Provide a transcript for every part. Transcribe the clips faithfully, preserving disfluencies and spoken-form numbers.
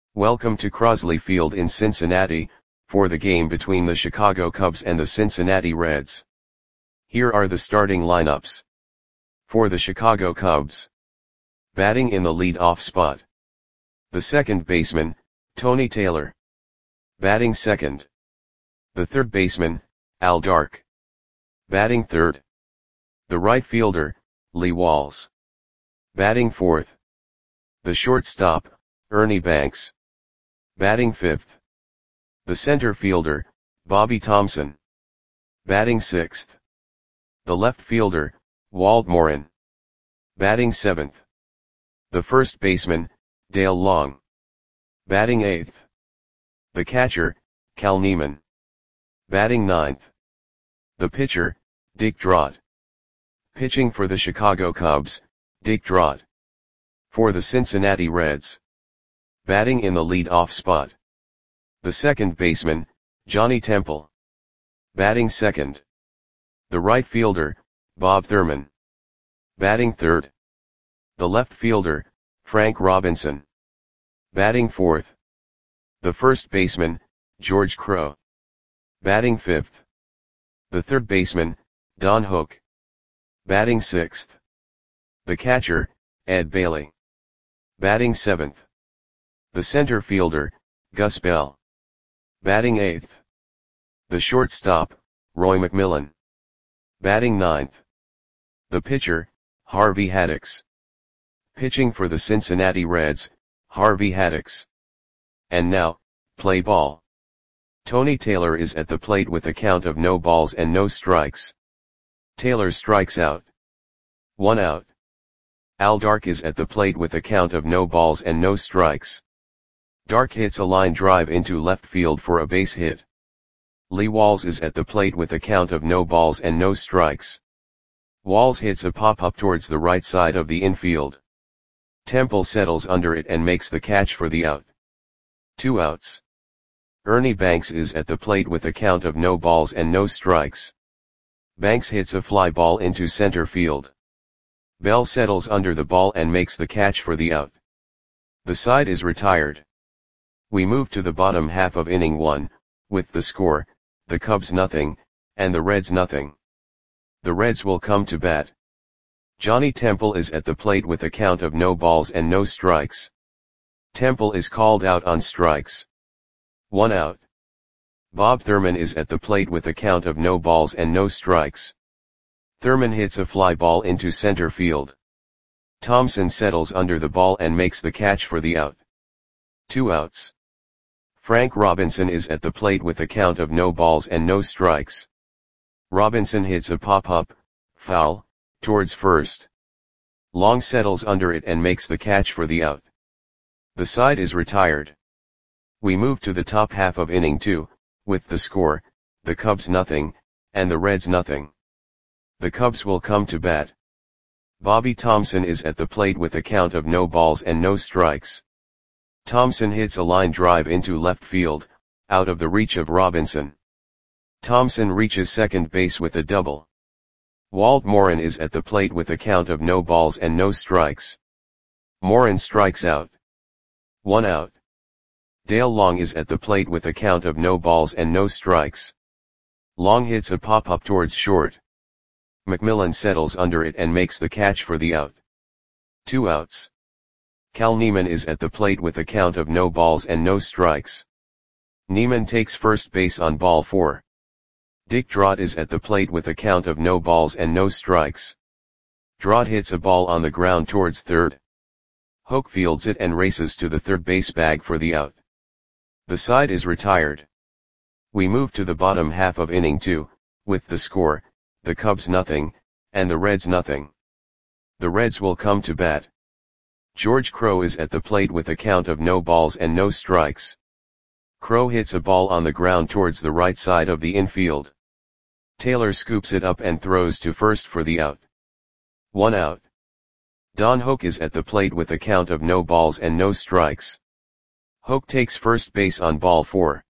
Welcome to Crosley Field in Cincinnati, for the game between the Chicago Cubs and the Cincinnati Reds. Here are the starting lineups. For the Chicago Cubs. Batting in the lead-off spot. The second baseman, Tony Taylor. Batting second. The third baseman, Al Dark. Batting third. The right fielder, Lee Walls. Batting fourth. The shortstop, Ernie Banks. Batting fifth. The center fielder, Bobby Thomson. Batting sixth. The left fielder, Walt Morin. Batting seventh. The first baseman, Dale Long. Batting eighth. The catcher, Cal Neiman. Batting ninth. The pitcher, Dick Drott. Pitching for the Chicago Cubs, Dick Drott. For the Cincinnati Reds. Batting in the lead-off spot. The second baseman, Johnny Temple. Batting second. The right fielder, Bob Thurman. Batting third. The left fielder, Frank Robinson. Batting fourth. The first baseman, George Crowe. Batting fifth. The third baseman, Don Hook. Batting sixth. The catcher, Ed Bailey. Batting seventh. The center fielder, Gus Bell. Batting eighth. The shortstop, Roy McMillan. Batting ninth. The pitcher, Harvey Haddix. Pitching for the Cincinnati Reds, Harvey Haddix. And now, play ball. Tony Taylor is at the plate with a count of no balls and no strikes. Taylor strikes out. One out. Al Dark is at the plate with a count of no balls and no strikes. Dark hits a line drive into left field for a base hit. Lee Walls is at the plate with a count of no balls and no strikes. Walls hits a pop-up towards the right side of the infield. Temple settles under it and makes the catch for the out. Two outs. Ernie Banks is at the plate with a count of no balls and no strikes. Banks hits a fly ball into center field. Bell settles under the ball and makes the catch for the out. The side is retired. We move to the bottom half of inning one, with the score, the Cubs nothing, and the Reds nothing. The Reds will come to bat. Johnny Temple is at the plate with a count of no balls and no strikes. Temple is called out on strikes. One out. Bob Thurman is at the plate with a count of no balls and no strikes. Thurman hits a fly ball into center field. Thomson settles under the ball and makes the catch for the out. Two outs. Frank Robinson is at the plate with a count of no balls and no strikes. Robinson hits a pop-up, foul, towards first. Long settles under it and makes the catch for the out. The side is retired. We move to the top half of inning two, with the score, the Cubs nothing, and the Reds nothing. The Cubs will come to bat. Bobby Thomson is at the plate with a count of no balls and no strikes. Thomson hits a line drive into left field, out of the reach of Robinson. Thomson reaches second base with a double. Walt Morin is at the plate with a count of no balls and no strikes. Morin strikes out. One out. Dale Long is at the plate with a count of no balls and no strikes. Long hits a pop-up towards short. McMillan settles under it and makes the catch for the out. Two outs. Cal Neiman is at the plate with a count of no balls and no strikes. Neiman takes first base on ball four. Dick Drott is at the plate with a count of no balls and no strikes. Drott hits a ball on the ground towards third. Hook fields it and races to the third base bag for the out. The side is retired. We move to the bottom half of inning two, with the score, the Cubs nothing, and the Reds nothing. The Reds will come to bat. George Crowe is at the plate with a count of no balls and no strikes. Crowe hits a ball on the ground towards the right side of the infield. Taylor scoops it up and throws to first for the out. One out. Don Hook is at the plate with a count of no balls and no strikes. Hook takes first base on ball four.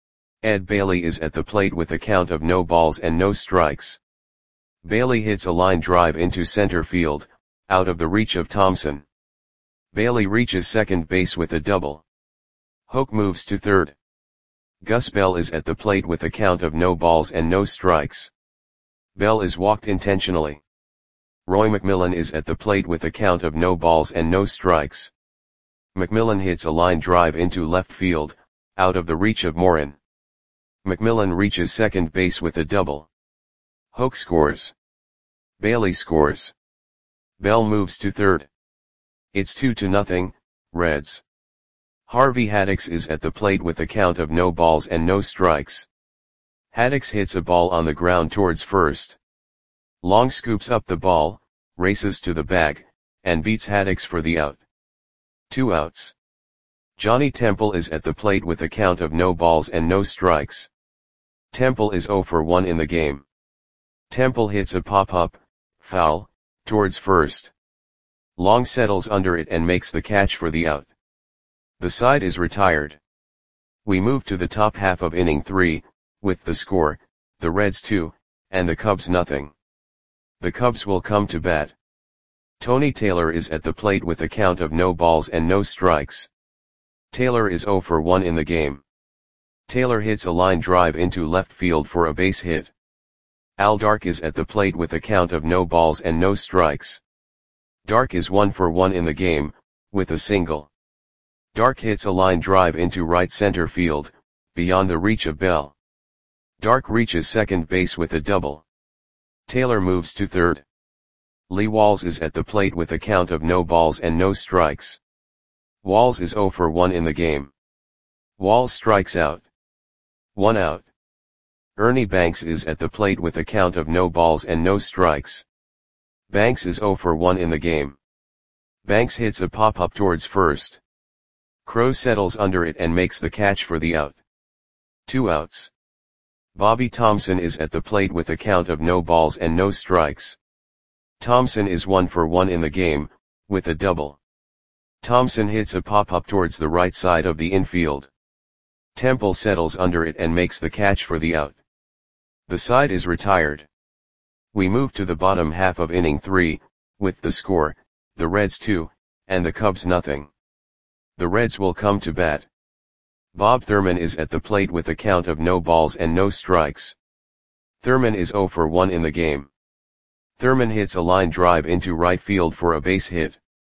Ed Bailey is at the plate with a count of no balls and no strikes. Bailey hits a line drive into center field, out of the reach of Thomson. Bailey reaches second base with a double. Hoke moves to third. Gus Bell is at the plate with a count of no balls and no strikes. Bell is walked intentionally. Roy McMillan is at the plate with a count of no balls and no strikes. McMillan hits a line drive into left field, out of the reach of Morin. McMillan reaches second base with a double. Hoke scores. Bailey scores. Bell moves to third. It's two to nothing, Reds. Harvey Haddix is at the plate with a count of no balls and no strikes. Haddix hits a ball on the ground towards first. Long scoops up the ball, races to the bag, and beats Haddix for the out. Two outs. Johnny Temple is at the plate with a count of no balls and no strikes. Temple is oh for one in the game. Temple hits a pop-up, foul, towards first. Long settles under it and makes the catch for the out. The side is retired. We move to the top half of inning three, with the score, the Reds two, and the Cubs nothing. The Cubs will come to bat. Tony Taylor is at the plate with a count of no balls and no strikes. Taylor is oh for one in the game. Taylor hits a line drive into left field for a base hit. Al Dark is at the plate with a count of no balls and no strikes. Dark is one for one in the game, with a single. Dark hits a line drive into right center field, beyond the reach of Bell. Dark reaches second base with a double. Taylor moves to third. Lee Walls is at the plate with a count of no balls and no strikes. Walls is oh for one in the game. Walls strikes out. One out. Ernie Banks is at the plate with a count of no balls and no strikes. Banks is oh for one in the game. Banks hits a pop-up towards first. Crow settles under it and makes the catch for the out. Two outs. Bobby Thompson is at the plate with a count of no balls and no strikes. Thompson is one for one in the game, with a double. Thompson hits a pop-up towards the right side of the infield. Temple settles under it and makes the catch for the out. The side is retired. We move to the bottom half of inning three, with the score, the Reds two, and the Cubs nothing. The Reds will come to bat. Bob Thurman is at the plate with a count of no balls and no strikes. Thurman is oh for one in the game. Thurman hits a line drive into right field for a base hit.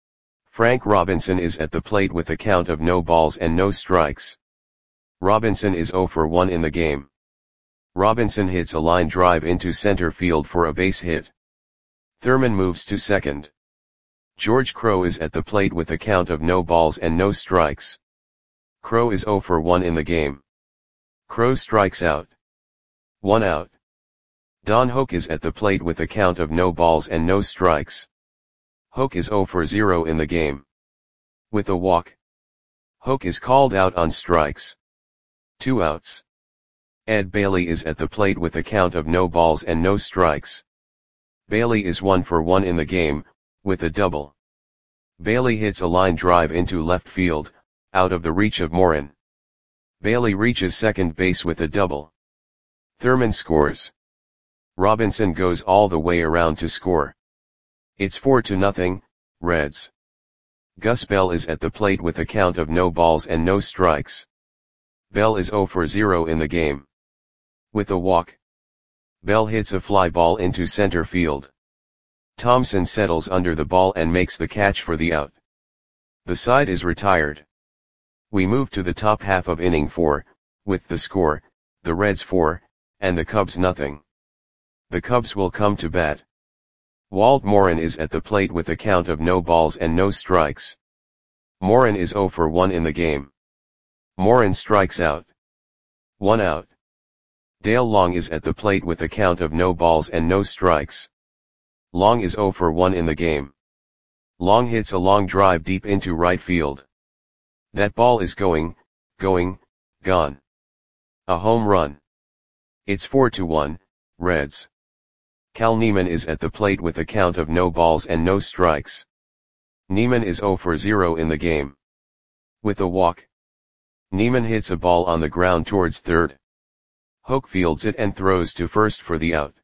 Frank Robinson is at the plate with a count of no balls and no strikes. Robinson is oh for one in the game. Robinson hits a line drive into center field for a base hit. Thurman moves to second. George Crowe is at the plate with a count of no balls and no strikes. Crowe is oh for one in the game. Crowe strikes out. One out. Don Hoke is at the plate with a count of no balls and no strikes. Hoke is oh for zero in the game. With a walk. Hoke is called out on strikes. Two outs. Ed Bailey is at the plate with a count of no balls and no strikes. Bailey is one for one in the game, with a double. Bailey hits a line drive into left field, out of the reach of Morin. Bailey reaches second base with a double. Thurman scores. Robinson goes all the way around to score. It's four to nothing, Reds. Gus Bell is at the plate with a count of no balls and no strikes. Bell is oh for zero in the game. With a walk. Bell hits a fly ball into center field. Thompson settles under the ball and makes the catch for the out. The side is retired. We move to the top half of inning four, with the score, the Reds four, and the Cubs nothing. The Cubs will come to bat. Walt Morin is at the plate with a count of no balls and no strikes. Morin is oh for one in the game. Morin strikes out. One out. Dale Long is at the plate with a count of no balls and no strikes. Long is oh for one in the game. Long hits a long drive deep into right field. That ball is going, going, gone. A home run. It's four to one, Reds. Cal Neiman is at the plate with a count of no balls and no strikes. Neiman is oh for zero in the game. With a walk. Neiman hits a ball on the ground towards third. Hoke fields it and throws to first for the out.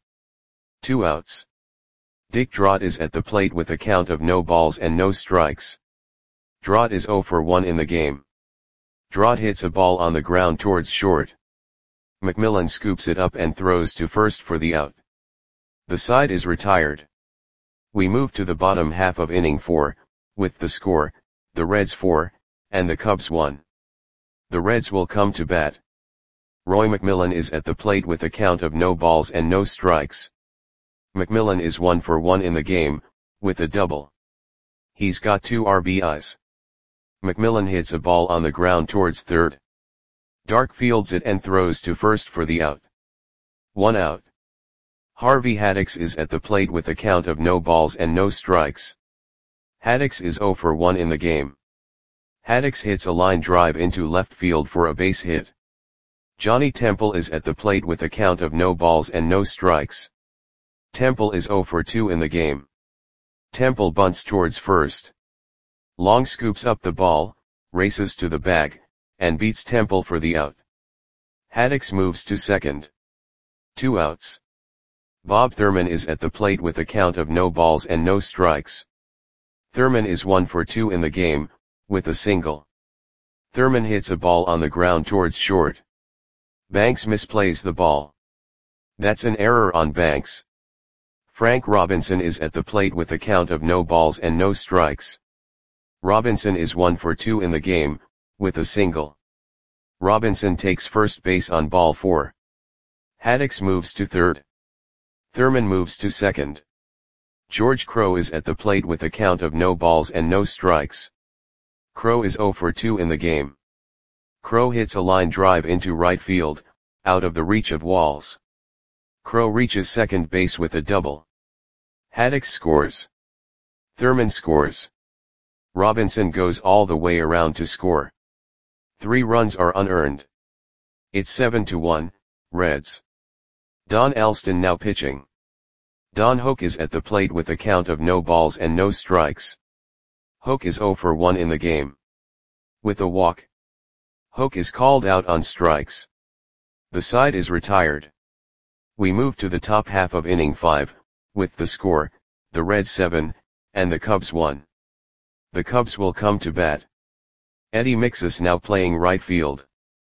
Two outs. Dick Drott is at the plate with a count of no balls and no strikes. Drott is oh for one in the game. Drott hits a ball on the ground towards short. McMillan scoops it up and throws to first for the out. The side is retired. We move to the bottom half of inning four, with the score, the Reds four, and the Cubs one. The Reds will come to bat. Roy McMillan is at the plate with a count of no balls and no strikes. McMillan is one for one in the game, with a double. He's got two R B Is. McMillan hits a ball on the ground towards third. Dark fields it and throws to first for the out. One out. Harvey Haddix is at the plate with a count of no balls and no strikes. Haddix is zero for one in the game. Haddix hits a line drive into left field for a base hit. Johnny Temple is at the plate with a count of no balls and no strikes. Temple is zero for two in the game. Temple bunts towards first. Long scoops up the ball, races to the bag, and beats Temple for the out. Haddix moves to second. Two outs. Bob Thurman is at the plate with a count of no balls and no strikes. Thurman is one for two in the game, with a single. Thurman hits a ball on the ground towards short. Banks misplays the ball. That's an error on Banks. Frank Robinson is at the plate with a count of no balls and no strikes. Robinson is one for two in the game, with a single. Robinson takes first base on ball four. Haddix moves to third. Thurman moves to second. George Crowe is at the plate with a count of no balls and no strikes. Crowe is zero for two in the game. Crowe hits a line drive into right field, out of the reach of Walls. Crowe reaches second base with a double. Haddix scores. Thurman scores. Robinson goes all the way around to score. Three runs are unearned. It's seven to one, Reds. Don Alston now pitching. Don Hoak is at the plate with a count of no balls and no strikes. Hoak is zero for one in the game. With a walk. Hoak is called out on strikes. The side is retired. We move to the top half of inning five, with the score, the Reds seven, and the Cubs one. The Cubs will come to bat. Eddie Mixus now playing right field.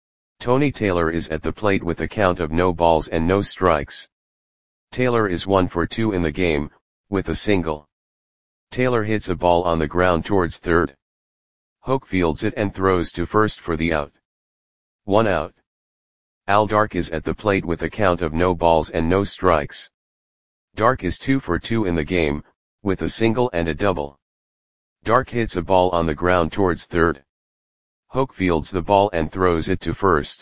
Tony Taylor is at the plate with a count of no balls and no strikes. Taylor is one for two in the game, with a single. Taylor hits a ball on the ground towards third. Hoak fields it and throws to first for the out. One out. Al Dark is at the plate with a count of no balls and no strikes. Dark is two for two in the game, with a single and a double. Dark hits a ball on the ground towards third. Hoak fields the ball and throws it to first.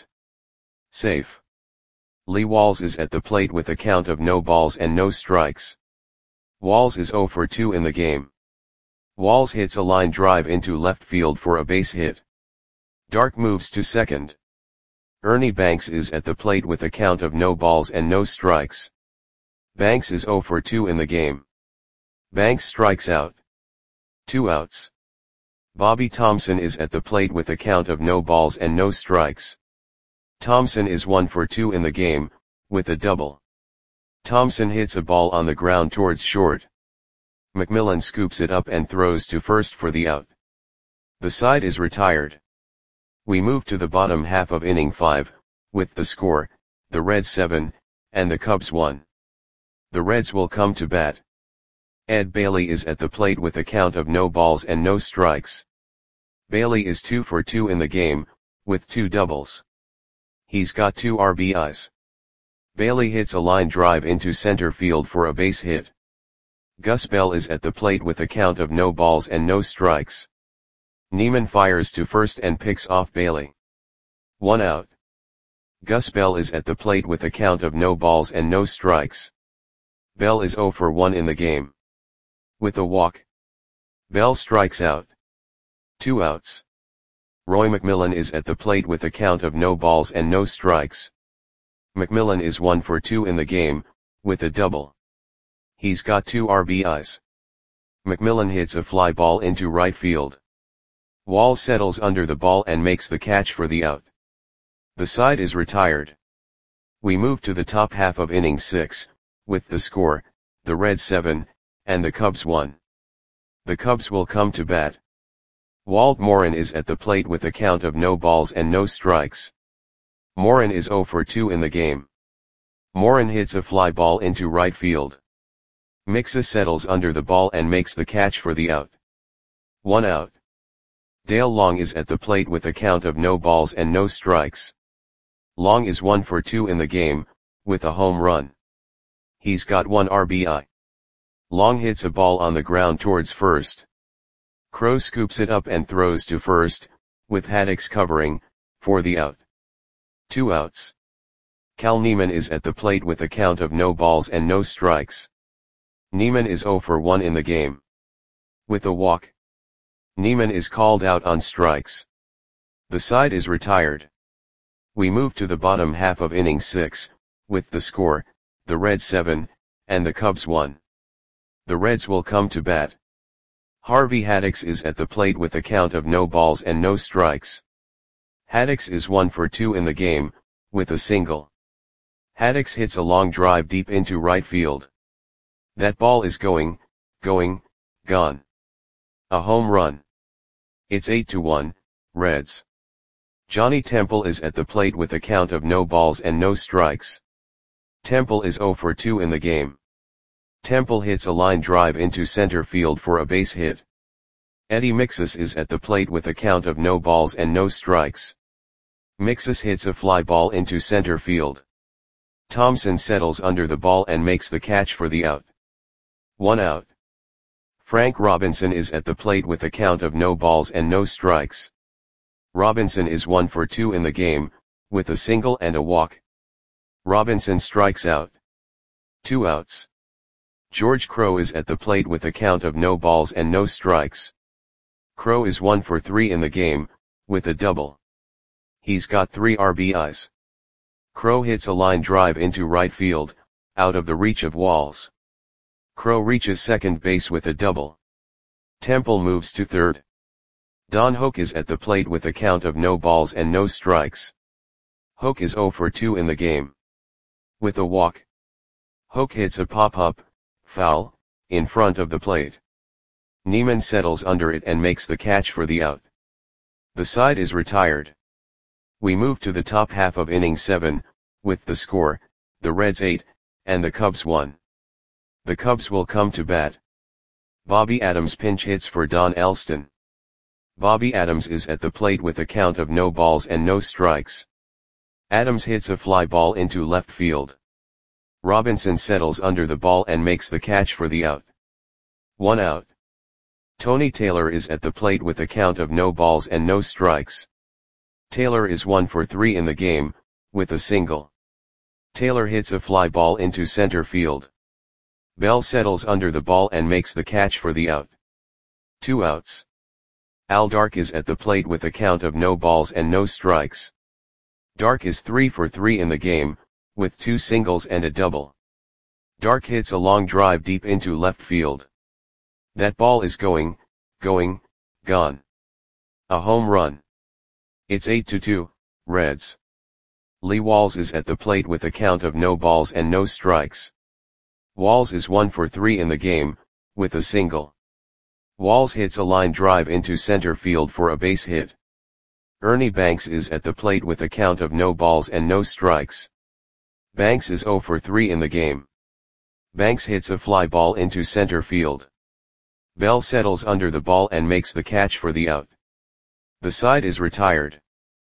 Safe. Lee Walls is at the plate with a count of no balls and no strikes. Walls is zero for two in the game. Walls hits a line drive into left field for a base hit. Dark moves to second. Ernie Banks is at the plate with a count of no balls and no strikes. Banks is zero for two in the game. Banks strikes out. Two outs. Bobby Thompson is at the plate with a count of no balls and no strikes. Thompson is one for two in the game, with a double. Thompson hits a ball on the ground towards short. McMillan scoops it up and throws to first for the out. The side is retired. We move to the bottom half of inning five, with the score, the Reds seven, and the Cubs one. The Reds will come to bat. Ed Bailey is at the plate with a count of no balls and no strikes. Bailey is two for two in the game, with two doubles. He's got two R B Is. Bailey hits a line drive into center field for a base hit. Gus Bell is at the plate with a count of no balls and no strikes. Neiman fires to first and picks off Bailey. One out. Gus Bell is at the plate with a count of no balls and no strikes. Bell is zero for one in the game. With a walk. Bell strikes out. Two outs. Roy McMillan is at the plate with a count of no balls and no strikes. McMillan is one for two in the game, with a double. He's got two R B Is. McMillan hits a fly ball into right field. Walls settles under the ball and makes the catch for the out. The side is retired. We move to the top half of inning six, with the score, the Reds seven, and the Cubs one. The Cubs will come to bat. Walt Morin is at the plate with a count of no balls and no strikes. Morin is zero for two in the game. Morin hits a fly ball into right field. Mixa settles under the ball and makes the catch for the out. One out. Dale Long is at the plate with a count of no balls and no strikes. Long is one for two in the game, with a home run. He's got one R B I. Long hits a ball on the ground towards first. Crowe scoops it up and throws to first, with Haddix covering, for the out. Two outs. Cal Neiman is at the plate with a count of no balls and no strikes. Neiman is zero for one in the game. With a walk. Neiman is called out on strikes. The side is retired. We move to the bottom half of inning six, with the score, the Reds seven, and the Cubs one. The Reds will come to bat. Harvey Haddix is at the plate with a count of no balls and no strikes. Haddix is one for two in the game, with a single. Haddix hits a long drive deep into right field. That ball is going, going, gone. A home run. It's eight to one, Reds. Johnny Temple is at the plate with a count of no balls and no strikes. Temple is zero for two in the game. Temple hits a line drive into center field for a base hit. Eddie Mixas is at the plate with a count of no balls and no strikes. Mixas hits a fly ball into center field. Thompson settles under the ball and makes the catch for the out. One out. Frank Robinson is at the plate with a count of no balls and no strikes. Robinson is one for two in the game, with a single and a walk. Robinson strikes out. Two outs. George Crowe is at the plate with a count of no balls and no strikes. Crowe is one for three in the game, with a double. He's got three R B Is. Crowe hits a line drive into right field, out of the reach of Walls. Crowe reaches second base with a double. Temple moves to third. Don Hoak is at the plate with a count of no balls and no strikes. Hoak is zero for two in the game. With a walk. Hoak hits a pop-up, foul, in front of the plate. Neiman settles under it and makes the catch for the out. The side is retired. We move to the top half of inning seven, with the score, the Reds eight, and the Cubs one. The Cubs will come to bat. Bobby Adams pinch hits for Don Elston. Bobby Adams is at the plate with a count of no balls and no strikes. Adams hits a fly ball into left field. Robinson settles under the ball and makes the catch for the out. One out. Tony Taylor is at the plate with a count of no balls and no strikes. Taylor is one for three in the game, with a single. Taylor hits a fly ball into center field. Bell settles under the ball and makes the catch for the out. Two outs. Al Dark is at the plate with a count of no balls and no strikes. Dark is three for three in the game, with two singles and a double. Dark hits a long drive deep into left field. That ball is going, going, gone. A home run. It's eight to two, Reds. Lee Walls is at the plate with a count of no balls and no strikes. Walls is one for three in the game, with a single. Walls hits a line drive into center field for a base hit. Ernie Banks is at the plate with a count of no balls and no strikes. Banks is zero for three in the game. Banks hits a fly ball into center field. Bell settles under the ball and makes the catch for the out. The side is retired.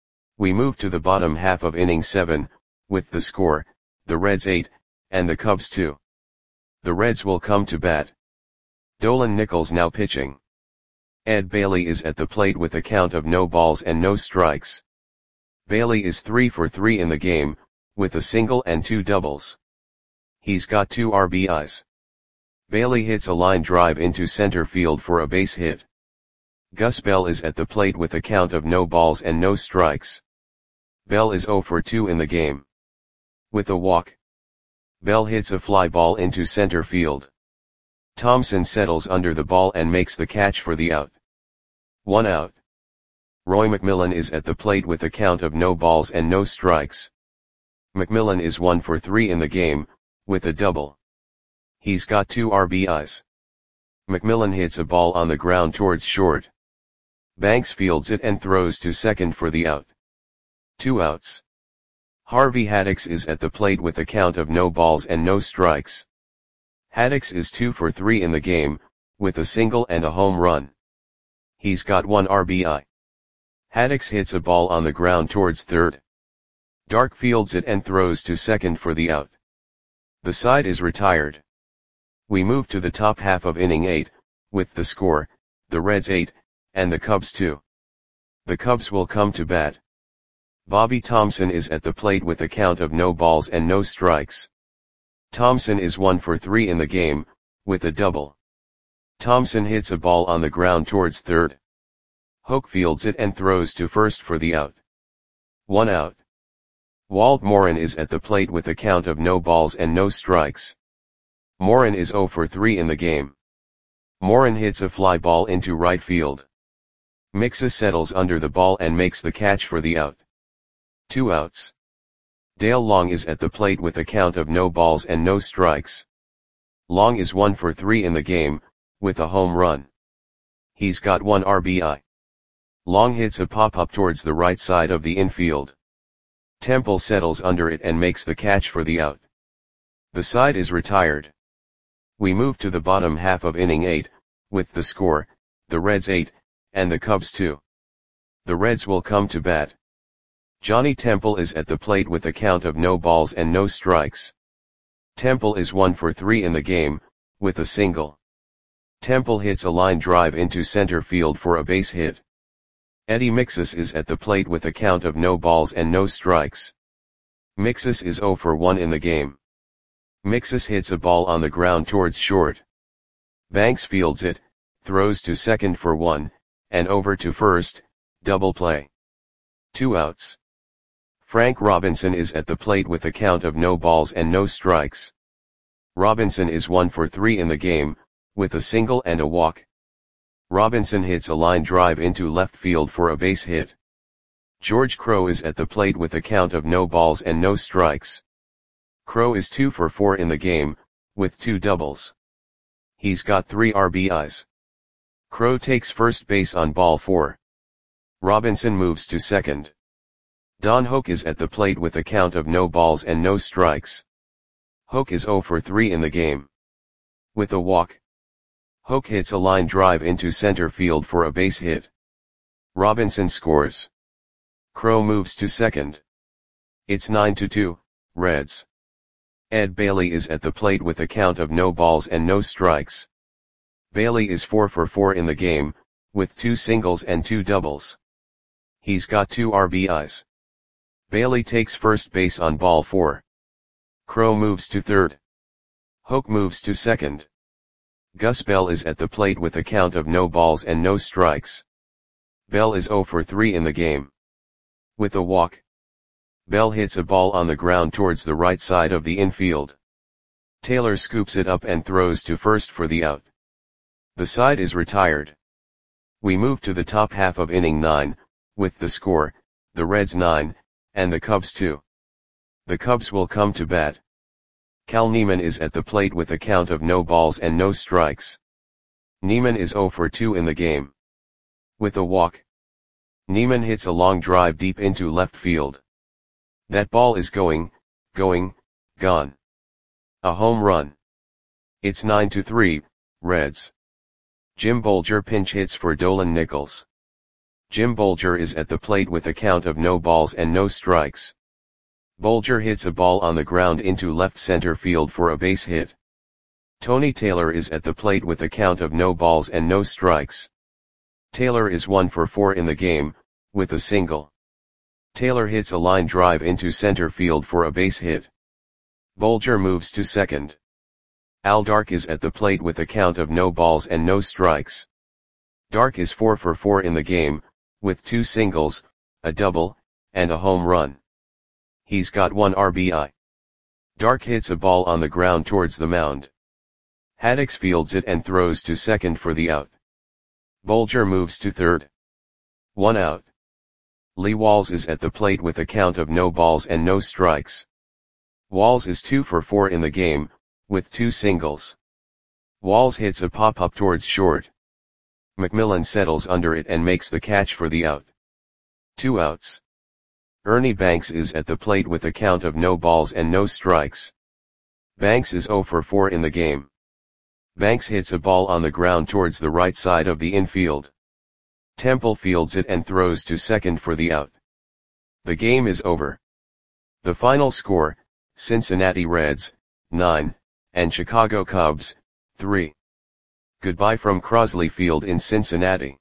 We move to the bottom half of inning seven, with the score, the Reds eight, and the Cubs two. The Reds will come to bat. Dolan Nichols now pitching. Ed Bailey is at the plate with a count of no balls and no strikes. Bailey is three for three in the game, with a single and two doubles. He's got two R B Is. Bailey hits a line drive into center field for a base hit. Gus Bell is at the plate with a count of no balls and no strikes. Bell is zero for two in the game. With a walk. Bell hits a fly ball into center field. Thompson settles under the ball and makes the catch for the out. One out. Roy McMillan is at the plate with a count of no balls and no strikes. McMillan is one for three in the game, with a double. He's got two R B Is. McMillan hits a ball on the ground towards short. Banks fields it and throws to second for the out. Two outs. Harvey Haddix is at the plate with a count of no balls and no strikes. Haddix is two for three in the game, with a single and a home run. He's got one R B I. Haddix hits a ball on the ground towards third. Dark fields it and throws to second for the out. The side is retired. We move to the top half of inning eight, with the score, the Reds eight, and the Cubs two. The Cubs will come to bat. Bobby Thomson is at the plate with a count of no balls and no strikes. Thomson is one for three in the game, with a double. Thomson hits a ball on the ground towards third. Hoke fields it and throws to first for the out. One out. Walt Morin is at the plate with a count of no balls and no strikes. Morin is zero for three in the game. Morin hits a fly ball into right field. Mixa settles under the ball and makes the catch for the out. Two outs. Dale Long is at the plate with a count of no balls and no strikes. Long is one for three in the game, with a home run. He's got one R B I. Long hits a pop-up towards the right side of the infield. Temple settles under it and makes the catch for the out. The side is retired. We move to the bottom half of inning eight, with the score, the Reds eight, and the Cubs two. The Reds will come to bat. Johnny Temple is at the plate with a count of no balls and no strikes. Temple is one for three in the game, with a single. Temple hits a line drive into center field for a base hit. Eddie Mixas is at the plate with a count of no balls and no strikes. Mixas is zero for one in the game. Mixas hits a ball on the ground towards short. Banks fields it, throws to second for one, and over to first, double play. Two outs. Frank Robinson is at the plate with a count of no balls and no strikes. Robinson is one for three in the game, with a single and a walk. Robinson hits a line drive into left field for a base hit. George Crowe is at the plate with a count of no balls and no strikes. Crowe is two for four in the game, with two doubles. He's got three R B Is. Crowe takes first base on ball four. Robinson moves to second. Don Hoke is at the plate with a count of no balls and no strikes. Hoke is zero for three in the game. With a walk. Hoke hits a line drive into center field for a base hit. Robinson scores. Crowe moves to second. It's nine to two, Reds. Ed Bailey is at the plate with a count of no balls and no strikes. Bailey is four for four in the game, with two singles and two doubles. He's got two R B Is. Bailey takes first base on ball four. Crowe moves to third. Hoke moves to second. Gus Bell is at the plate with a count of no balls and no strikes. Bell is zero for three in the game. With a walk. Bell hits a ball on the ground towards the right side of the infield. Taylor scoops it up and throws to first for the out. The side is retired. We move to the top half of inning nine, with the score, the Reds nine, and the Cubs two. The Cubs will come to bat. Cal Neiman is at the plate with a count of no balls and no strikes. Neiman is zero for two in the game. With a walk. Neiman hits a long drive deep into left field. That ball is going, going, gone. A home run. It's nine to three, Reds. Jim Bolger pinch hits for Dolan Nichols. Jim Bolger is at the plate with a count of no balls and no strikes. Bolger hits a ball on the ground into left center field for a base hit. Tony Taylor is at the plate with a count of no balls and no strikes. Taylor is one for four in the game, with a single. Taylor hits a line drive into center field for a base hit. Bolger moves to second. Al Dark is at the plate with a count of no balls and no strikes. Dark is four for four in the game, with two singles, a double, and a home run. He's got one R B I. Dark hits a ball on the ground towards the mound. Haddix fields it and throws to second for the out. Bolger moves to third. One out. Lee Walls is at the plate with a count of no balls and no strikes. Walls is two for four in the game, with two singles. Walls hits a pop-up towards short. McMillan settles under it and makes the catch for the out. Two outs. Ernie Banks is at the plate with a count of no balls and no strikes. Banks is zero for four in the game. Banks hits a ball on the ground towards the right side of the infield. Temple fields it and throws to second for the out. The game is over. The final score, Cincinnati Reds, nine, and Chicago Cubs, three. Goodbye from Crosley Field in Cincinnati.